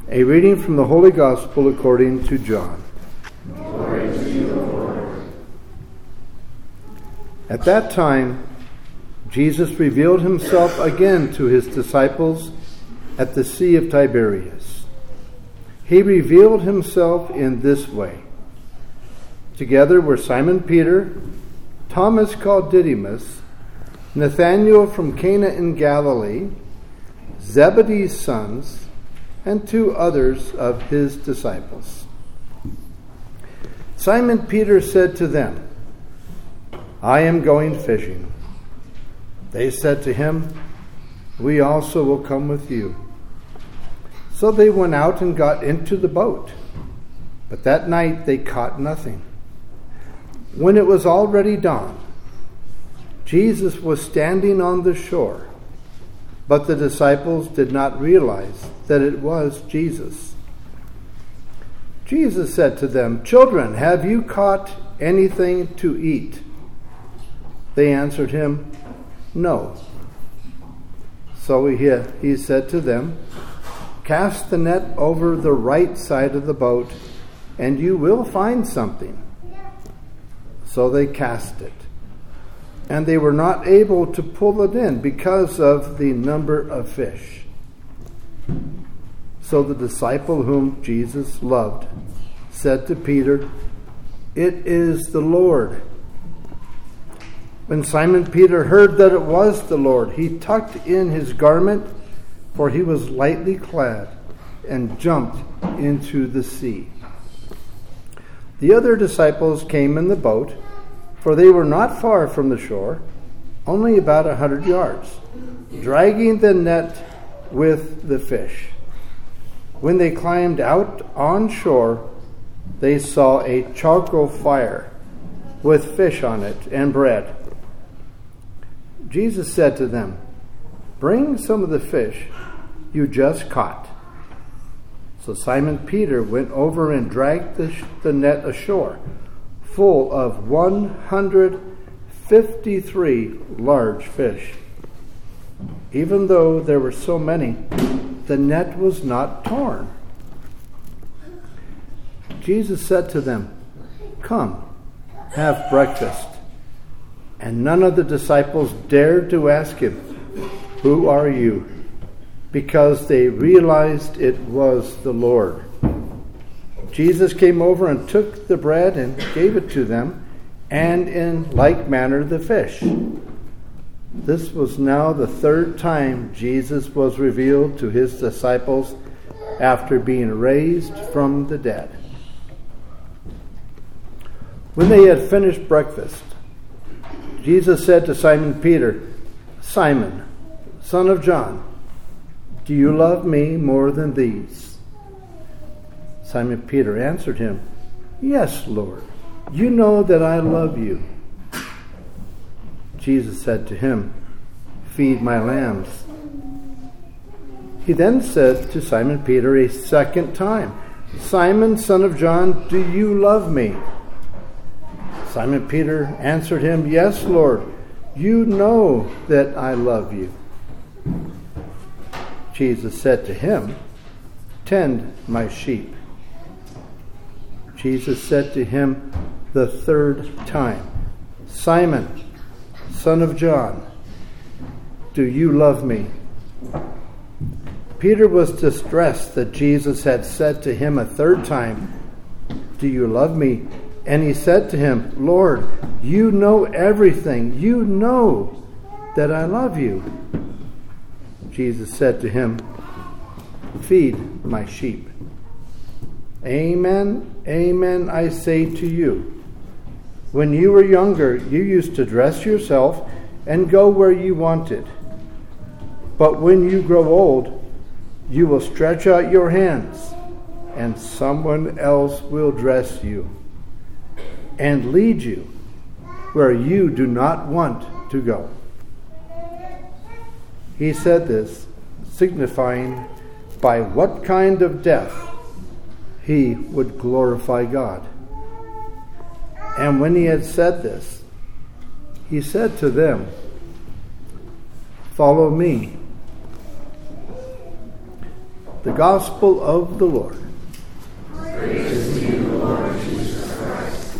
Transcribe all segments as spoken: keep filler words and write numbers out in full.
A reading from the Holy Gospel according to John. Glory to you, Lord. At that time, Jesus revealed himself again to his disciples at the Sea of Tiberias. He revealed himself in this way. Together were Simon Peter, Thomas called Didymus, Nathanael from Cana in Galilee, Zebedee's sons, and two others of his disciples. Simon Peter said to them, "I am going fishing." They said to him, "We also will come with you." So they went out and got into the boat, but that night they caught nothing. When it was already dawn, Jesus was standing on the shore, but the disciples did not realize that it was Jesus. Jesus said to them, "Children, have you caught anything to eat?" They answered him, "No." So he, he said to them, "Cast the net over the right side of the boat, and you will find something." So they cast it, and they were not able to pull it in because of the number of fish. So the disciple whom Jesus loved said to Peter, "It is the Lord." When Simon Peter heard that it was the Lord, he tucked in his garment, for he was lightly clad, and jumped into the sea. The other disciples came in the boat, for they were not far from the shore, only about a hundred yards, dragging the net with the fish. When they climbed out on shore, they saw a charcoal fire with fish on it and bread. Jesus said to them, "Bring some of the fish you just caught." So Simon Peter went over and dragged the, the net ashore, full of one hundred fifty-three large fish. Even though there were so many, the net was not torn. Jesus said to them, "Come, have breakfast." And none of the disciples dared to ask him, "Who are you?" because they realized it was the Lord. Jesus came over and took the bread and gave it to them, and in like manner the fish. This was now the third time Jesus was revealed to his disciples after being raised from the dead. When they had finished breakfast, Jesus said to Simon Peter, "Simon, son of John, do you love me more than these?" Simon Peter answered him, "Yes, Lord, you know that I love you." Jesus said to him, "Feed my lambs." He then said to Simon Peter a second time, "Simon, son of John, do you love me?" Simon Peter answered him, "Yes, Lord, you know that I love you." Jesus said to him, "Tend my sheep." Jesus said to him the third time, "Simon, son of John, do you love me?" Peter was distressed that Jesus had said to him a third time, "Do you love me?" And he said to him, "Lord, you know everything. You know that I love you." Jesus said to him, "Feed my sheep. Amen, amen, I say to you, when you were younger, you used to dress yourself and go where you wanted. But when you grow old, you will stretch out your hands, and someone else will dress you and lead you where you do not want to go." He said this, signifying by what kind of death he would glorify God. And when he had said this, he said to them, "Follow me." The gospel of the Lord. Praise to you, Lord Jesus Christ.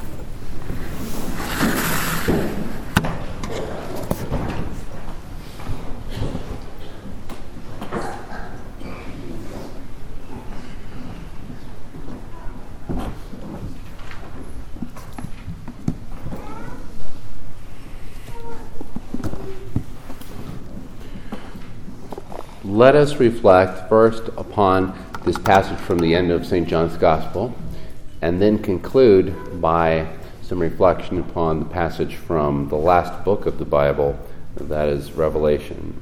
Let us reflect first upon this passage from the end of Saint John's Gospel, and then conclude by some reflection upon the passage from the last book of the Bible, that is Revelation.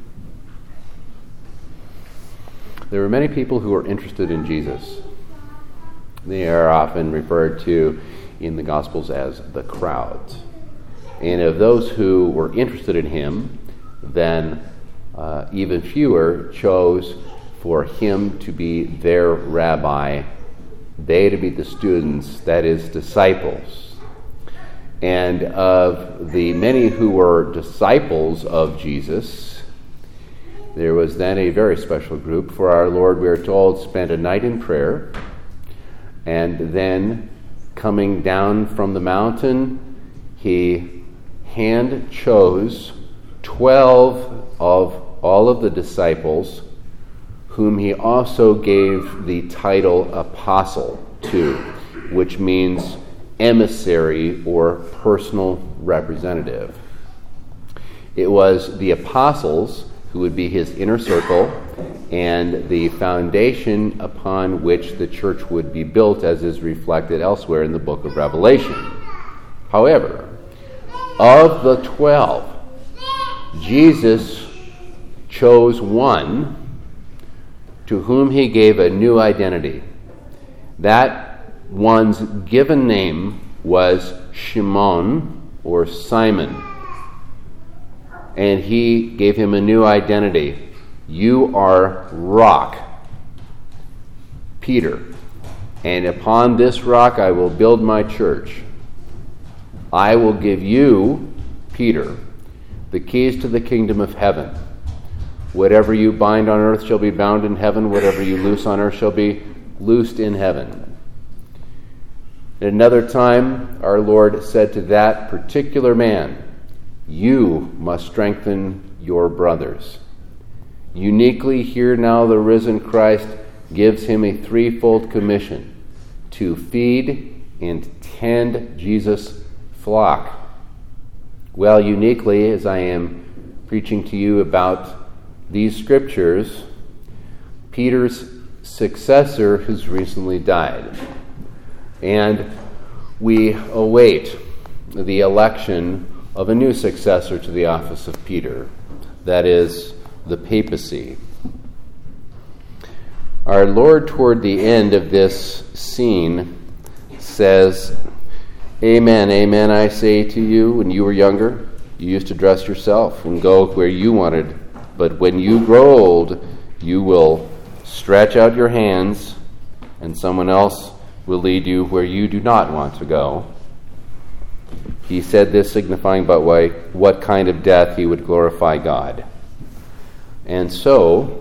There are many people who are interested in Jesus. They are often referred to in the Gospels as the crowds. And of those who were interested in him, then Uh, even fewer chose for him to be their rabbi, they to be the students, that is, disciples. And of the many who were disciples of Jesus, there was then a very special group. For our Lord, we are told, spent a night in prayer, and then coming down from the mountain, he hand chose twelve of all of the disciples, whom he also gave the title apostle to, which means emissary or personal representative. It was the apostles who would be his inner circle and the foundation upon which the church would be built, as is reflected elsewhere in the book of Revelation. However, of the twelve, Jesus chose one to whom he gave a new identity. That one's given name was Shimon, or Simon. And he gave him a new identity. You are rock, Peter, and upon this rock I will build my church. I will give you, Peter, the keys to the kingdom of heaven. Whatever you bind on earth shall be bound in heaven. Whatever you loose on earth shall be loosed in heaven. At another time, our Lord said to that particular man, you must strengthen your brothers. Uniquely here now the risen Christ gives him a threefold commission: to feed and tend Jesus' flock. Well, uniquely, as I am preaching to you about these scriptures, Peter's successor has recently died, and we await the election of a new successor to the office of Peter, that is, the papacy. Our Lord, toward the end of this scene, says, Amen, amen, I say to you, when you were younger, you used to dress yourself and go where you wanted. But when you grow old, you will stretch out your hands, and someone else will lead you where you do not want to go. He said this, signifying about why, what kind of death he would glorify God. And so,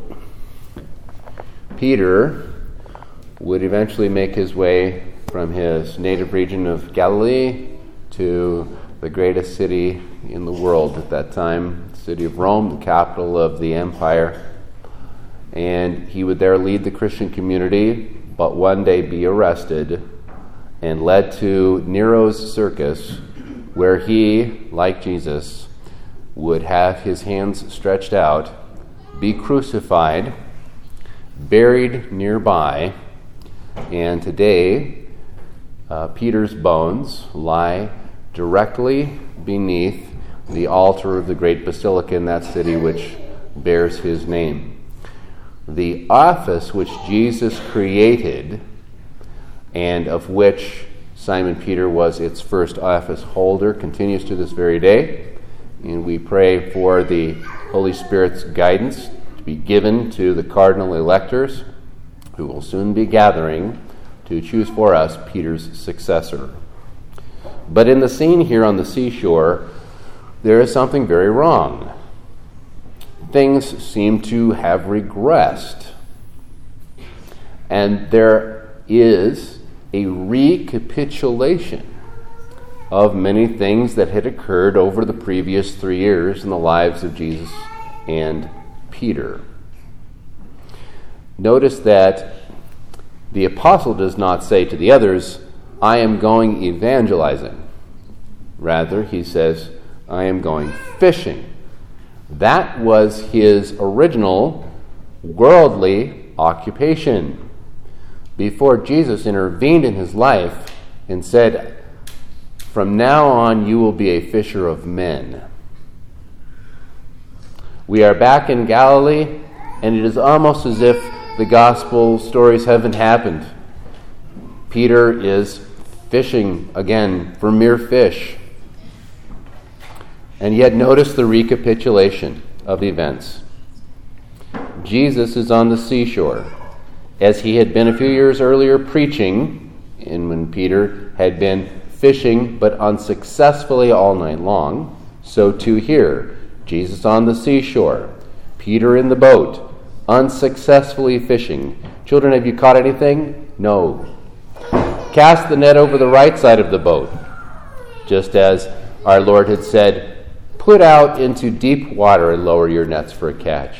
Peter would eventually make his way from his native region of Galilee to the greatest city in the world at that time, the city of Rome, the capital of the empire. And he would there lead the Christian community, but one day be arrested and led to Nero's circus, where he, like Jesus, would have his hands stretched out, be crucified, buried nearby, and today uh, Peter's bones lie directly beneath the altar of the great basilica in that city which bears his name. The office which Jesus created, and of which Simon Peter was its first office holder, continues to this very day, and we pray for the Holy Spirit's guidance to be given to the cardinal electors who will soon be gathering to choose for us Peter's successor. But in the scene here on the seashore, there is something very wrong. Things seem to have regressed. And there is a recapitulation of many things that had occurred over the previous three years in the lives of Jesus and Peter. Notice that the apostle does not say to the others, I am going evangelizing. Rather, he says, I am going fishing. That was his original worldly occupation. Before Jesus intervened in his life and said, from now on you will be a fisher of men. We are back in Galilee, and it is almost as if the gospel stories haven't happened. Peter is fishing again for mere fish. And yet notice the recapitulation of the events. Jesus is on the seashore, as he had been a few years earlier preaching, and when Peter had been fishing but unsuccessfully all night long, so too here. Jesus on the seashore, Peter in the boat, unsuccessfully fishing. Children, have you caught anything? No. Cast the net over the right side of the boat, just as our Lord had said, put out into deep water and lower your nets for a catch.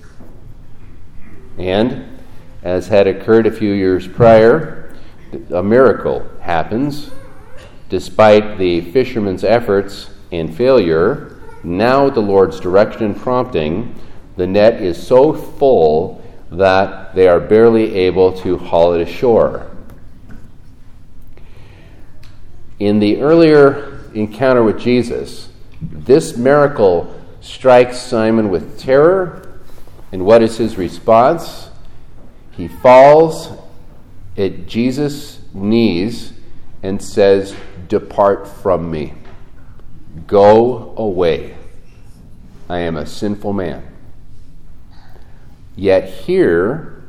And, as had occurred a few years prior, a miracle happens. Despite the fishermen's efforts and failure, now at the Lord's direction and prompting, the net is so full that they are barely able to haul it ashore. In the earlier encounter with Jesus, this miracle strikes Simon with terror, and what is his response? He falls at Jesus' knees and says, depart from me. Go away. I am a sinful man. Yet here,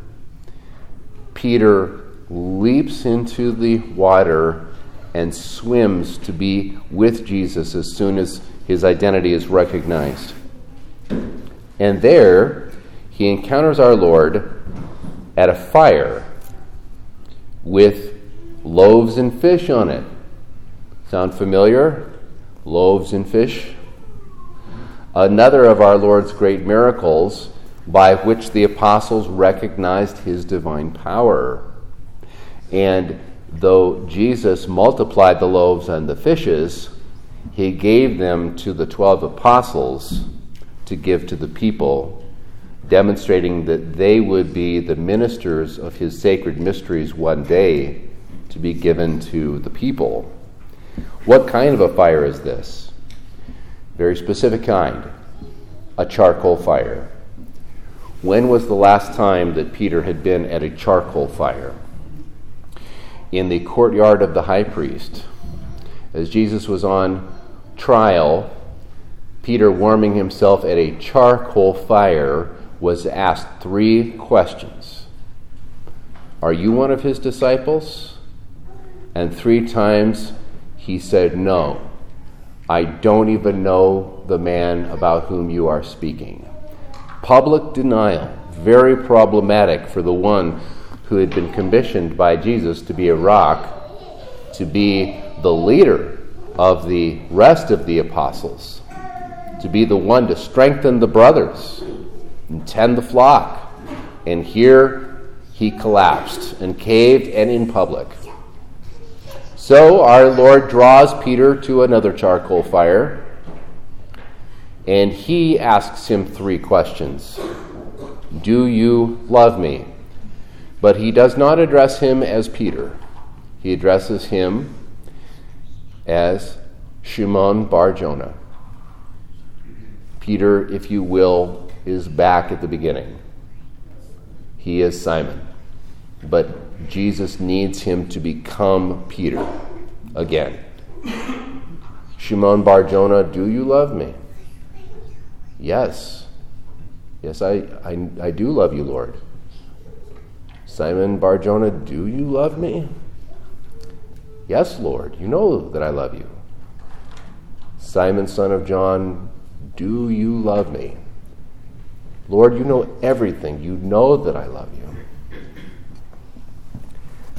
Peter leaps into the water and swims to be with Jesus as soon as his identity is recognized. And there, he encounters our Lord at a fire with loaves and fish on it. Sound familiar? Loaves and fish. Another of our Lord's great miracles by which the apostles recognized his divine power. And though Jesus multiplied the loaves and the fishes, he gave them to the twelve apostles to give to the people, demonstrating that they would be the ministers of his sacred mysteries one day to be given to the people. What kind of a fire is this? Very specific kind. A charcoal fire. When was the last time that Peter had been at a charcoal fire? In the courtyard of the high priest. As Jesus was on trial, Peter, warming himself at a charcoal fire, was asked three questions. Are you one of his disciples? And three times he said, no, I don't even know the man about whom you are speaking. Public denial, very problematic for the one who had been commissioned by Jesus to be a rock, to be the leader of the rest of the apostles, to be the one to strengthen the brothers and tend the flock. And here he collapsed and caved, and in public. So our Lord draws Peter to another charcoal fire, and he asks him three questions. Do you love me? But he does not address him as Peter. He addresses him as Shimon Bar Jonah. Peter, if you will, is back at the beginning. He is Simon. But Jesus needs him to become Peter again. Shimon Bar Jonah, do you love me? Yes. Yes, I, I, I do love you, Lord. Simon Bar Jonah, do you love me? Yes, Lord, you know that I love you. Simon, son of John, do you love me? Lord, you know everything. You know that I love you.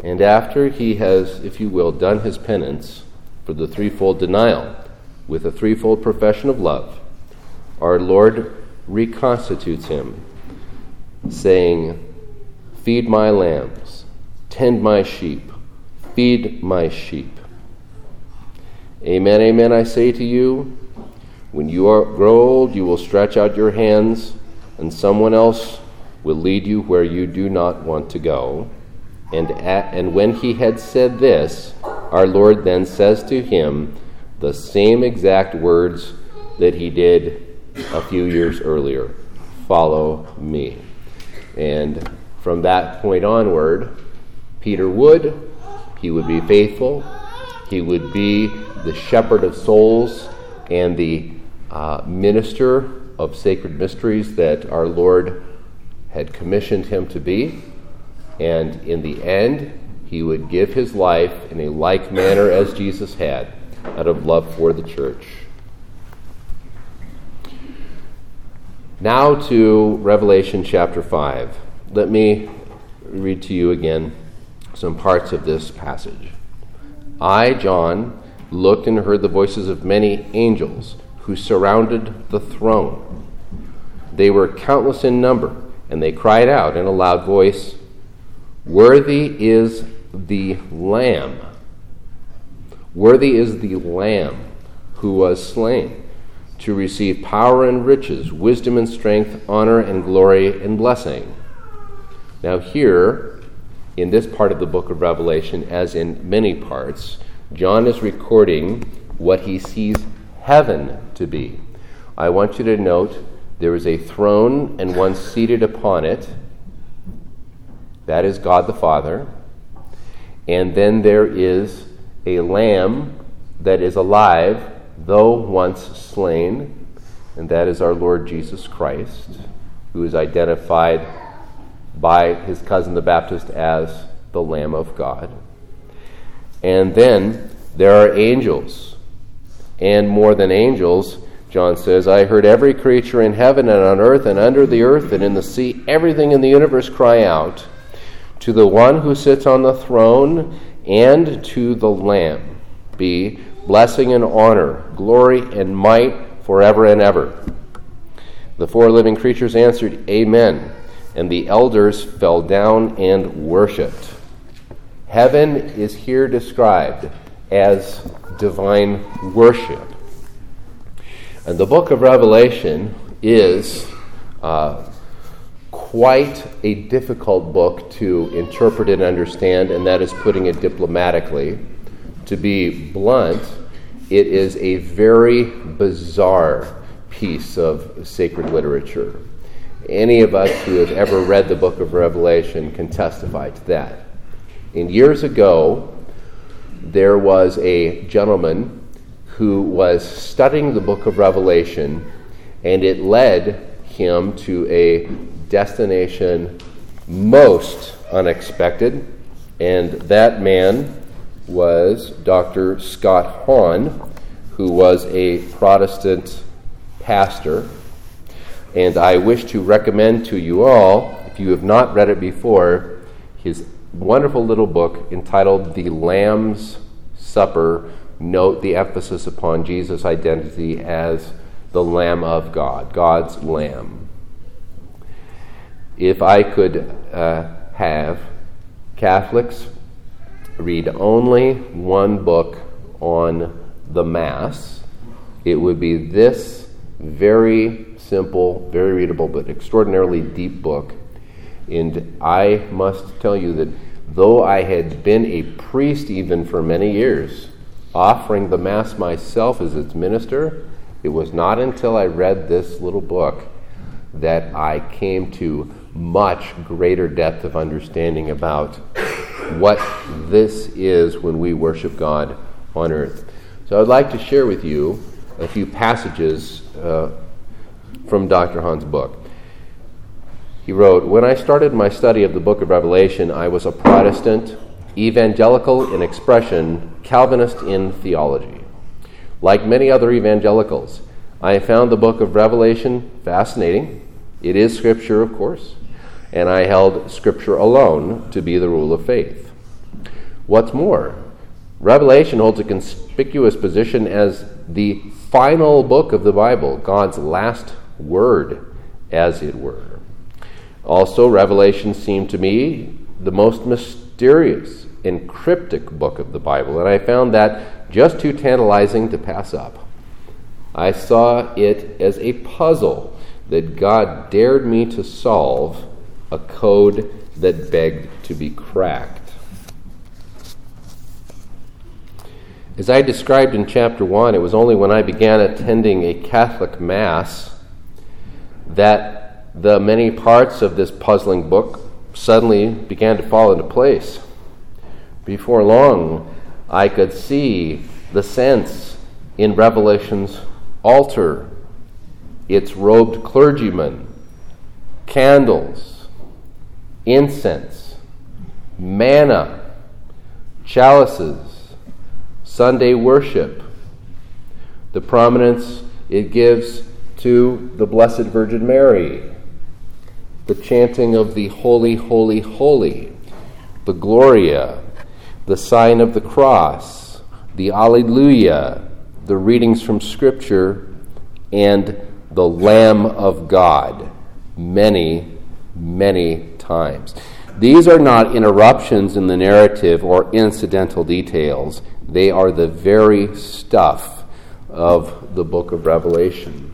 And after he has, if you will, done his penance for the threefold denial with a threefold profession of love, our Lord reconstitutes him, saying, "Feed my lambs, tend my sheep, feed my sheep. Amen, amen, I say to you, when you are grow old, you will stretch out your hands, and someone else will lead you where you do not want to go." And, at, and when he had said this, our Lord then says to him the same exact words that he did a few years earlier: "Follow me." And from that point onward, Peter would, he would be faithful, he would be the shepherd of souls and the uh, minister of sacred mysteries that our Lord had commissioned him to be. And in the end, he would give his life in a like manner as Jesus had, out of love for the church. Now to Revelation chapter five. Let me read to you again some parts of this passage. "I, John, looked and heard the voices of many angels who surrounded the throne. They were countless in number, and they cried out in a loud voice, 'Worthy is the Lamb, worthy is the Lamb who was slain, to receive power and riches, wisdom and strength, honor and glory and blessing.'" Now here, in this part of the book of Revelation, as in many parts, John is recording what he sees heaven to be. I want you to note there is a throne and one seated upon it. That is God the Father. And then there is a lamb that is alive, though once slain, and that is our Lord Jesus Christ, who is identified by his cousin the Baptist as the Lamb of God. And then there are angels, and more than angels, John says, "I heard every creature in heaven and on earth and under the earth and in the sea, everything in the universe cry out, 'To the one who sits on the throne and to the Lamb be blessing and honor, glory and might forever and ever.' The four living creatures answered, 'Amen,' and the elders fell down and worshipped." Heaven is here described as divine worship. And the book of Revelation is uh, quite a difficult book to interpret and understand, and that is putting it diplomatically. To be blunt, it is a very bizarre piece of sacred literature. Any of us who have ever read the book of Revelation can testify to that. And years ago, there was a gentleman who was studying the book of Revelation, and it led him to a destination most unexpected, and that man was Doctor Scott Hahn, who was a Protestant pastor. And I wish to recommend to you all, if you have not read it before, his wonderful little book entitled The Lamb's Supper. Note the emphasis upon Jesus' identity as the Lamb of God, God's Lamb. If I could uh, have Catholics read only one book on the Mass, it would be this very simple, very readable, but extraordinarily deep book. And I must tell you that though I had been a priest even for many years, offering the Mass myself as its minister, it was not until I read this little book that I came to much greater depth of understanding about what this is when we worship God on earth. So I'd like to share with you a few passages uh, from Doctor Hahn's book. He wrote, "When I started my study of the book of Revelation, I was a Protestant, evangelical in expression, Calvinist in theology. Like many other evangelicals, I found the book of Revelation fascinating. It is Scripture, of course, and I held Scripture alone to be the rule of faith. What's more, Revelation holds a conspicuous position as the final book of the Bible, God's last word, as it were. Also, Revelation seemed to me the most mysterious and cryptic book of the Bible, and I found that just too tantalizing to pass up. I saw it as a puzzle that God dared me to solve, a code that begged to be cracked. As I described in chapter one, it was only when I began attending a Catholic Mass that the many parts of this puzzling book suddenly began to fall into place. Before long, I could see the sense in Revelation's altar, its robed clergymen, candles, incense, manna, chalices, Sunday worship, the prominence it gives to the Blessed Virgin Mary, the chanting of the Holy, Holy, Holy, the Gloria, the sign of the cross, the Alleluia, the readings from Scripture, and the Lamb of God, many, many times. These are not interruptions in the narrative or incidental details. They are the very stuff of the book of Revelation.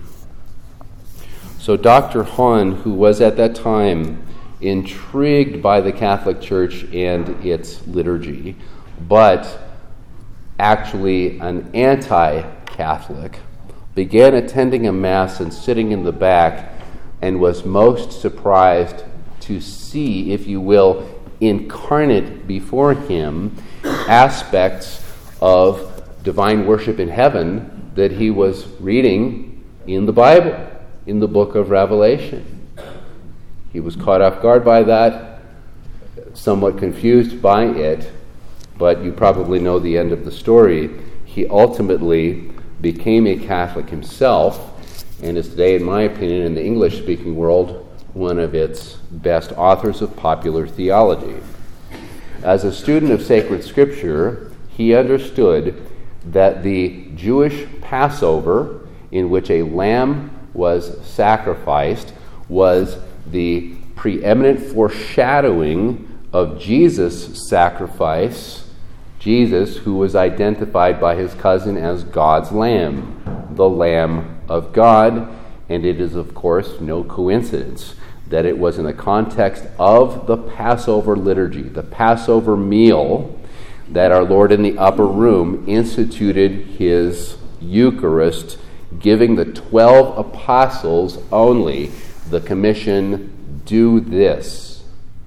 So Doctor Hahn, who was at that time intrigued by the Catholic Church and its liturgy, but actually an anti-Catholic, began attending a Mass and sitting in the back and was most surprised to see, if you will, incarnate before him aspects of divine worship in heaven that he was reading in the Bible, in the book of Revelation. He was caught off guard by that, somewhat confused by it, but you probably know the end of the story. He ultimately became a Catholic himself, and is today, in my opinion, in the English-speaking world, one of its best authors of popular theology. As a student of sacred Scripture, he understood that the Jewish Passover, in which a lamb was sacrificed, was the preeminent foreshadowing of Jesus' sacrifice, Jesus, who was identified by his cousin as God's Lamb, the Lamb of God, and it is, of course, no coincidence that it was in the context of the Passover liturgy, the Passover meal, that our Lord in the upper room instituted his Eucharist, giving the twelve apostles only the commission, do this.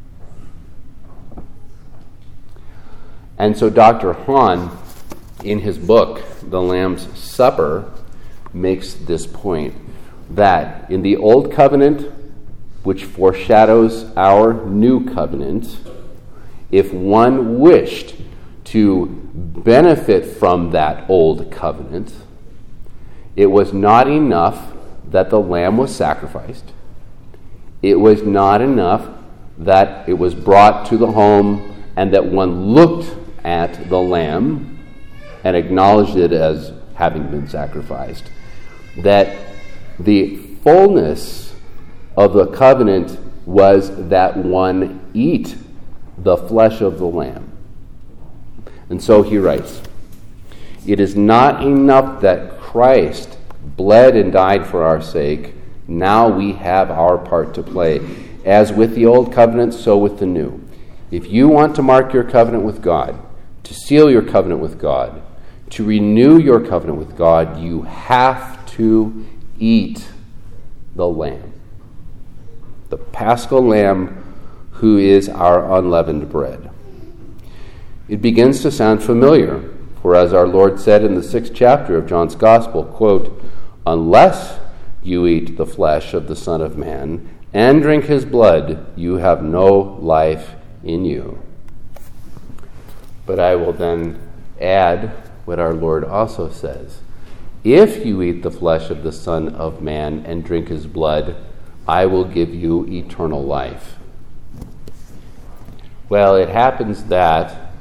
And so Doctor Hahn, in his book, The Lamb's Supper, makes this point, that in the Old Covenant, which foreshadows our New Covenant, if one wished to benefit from that Old Covenant, it was not enough that the lamb was sacrificed. It was not enough that it was brought to the home and that one looked at the lamb and acknowledged it as having been sacrificed. That the fullness of the covenant was that one eat the flesh of the lamb. And so he writes, "It is not enough that Christ bled and died for our sake. Now we have our part to play. As with the old covenant, so with the new. If you want to mark your covenant with God, to seal your covenant with God, to renew your covenant with God, you have to eat the Lamb, the Paschal Lamb, who is our unleavened bread." It begins to sound familiar, for as our Lord said in the sixth chapter of John's Gospel, quote, "Unless you eat the flesh of the Son of Man and drink his blood, you have no life in you." But I will then add what our Lord also says. "If you eat the flesh of the Son of Man and drink his blood, I will give you eternal life." Well, it happens that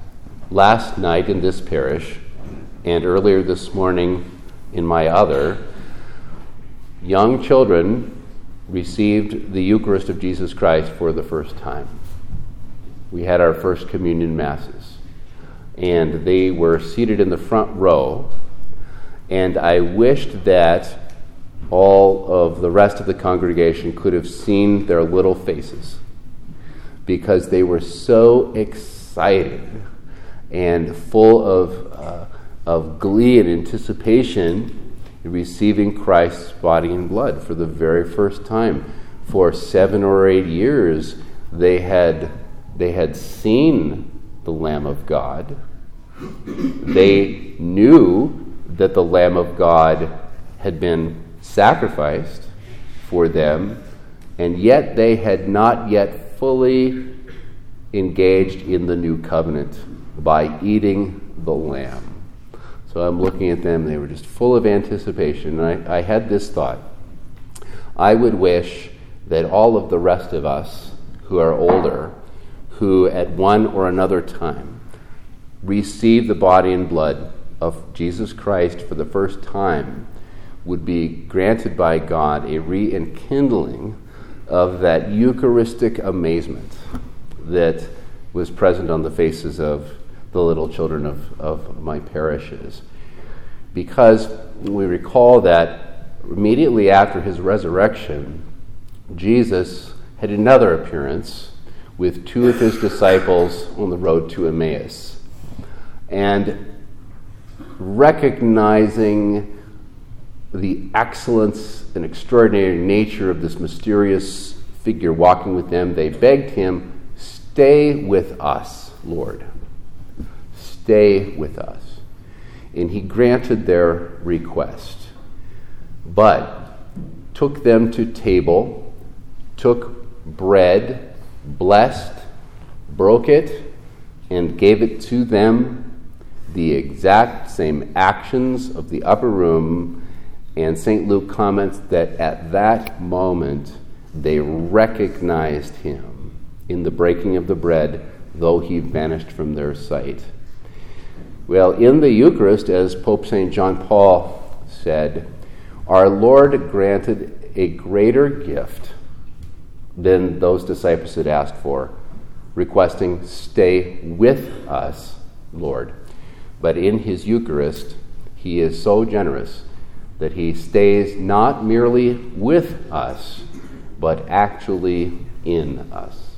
last night in this parish and earlier this morning in my other, young children received the Eucharist of Jesus Christ for the first time. We had our first communion masses, and they were seated in the front row, and I wished that all of the rest of the congregation could have seen their little faces, because they were so excited and full of uh, of glee and anticipation in receiving Christ's body and blood for the very first time. For seven or eight years, they had they had seen the Lamb of God. They knew that the Lamb of God had been sacrificed for them, and yet they had not yet fully engaged in the new covenant by eating the lamb. So I'm looking at them, they were just full of anticipation, and I, I had this thought. I would wish that all of the rest of us who are older, who at one or another time receive the body and blood of Jesus Christ for the first time, would be granted by God a re-enkindling of that Eucharistic amazement that was present on the faces of the little children of, of my parishes. Because we recall that immediately after his resurrection, Jesus had another appearance with two of his disciples on the road to Emmaus. And recognizing the excellence and extraordinary nature of this mysterious figure walking with them, they begged him, "Stay with us, Lord. Stay with us." And he granted their request, but took them to table, took bread, blessed, broke it, and gave it to them, the exact same actions of the upper room. And Saint Luke comments that at that moment they recognized him in the breaking of the bread, though he vanished from their sight. Well, in the Eucharist, as Pope Saint John Paul said, our Lord granted a greater gift than those disciples had asked for, requesting, "Stay with us, Lord." But in his Eucharist, he is so generous that he stays not merely with us, but actually in us.